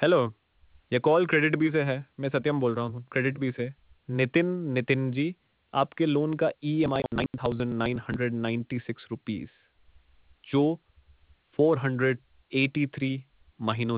Hello. ये call credit B से है। मैं सत्यम बोल रहा हूँ क्रेडिट बी से। नितिन जी, आपके लोन का ईएमआई 9,996 रुपीस, जो 483 महीनों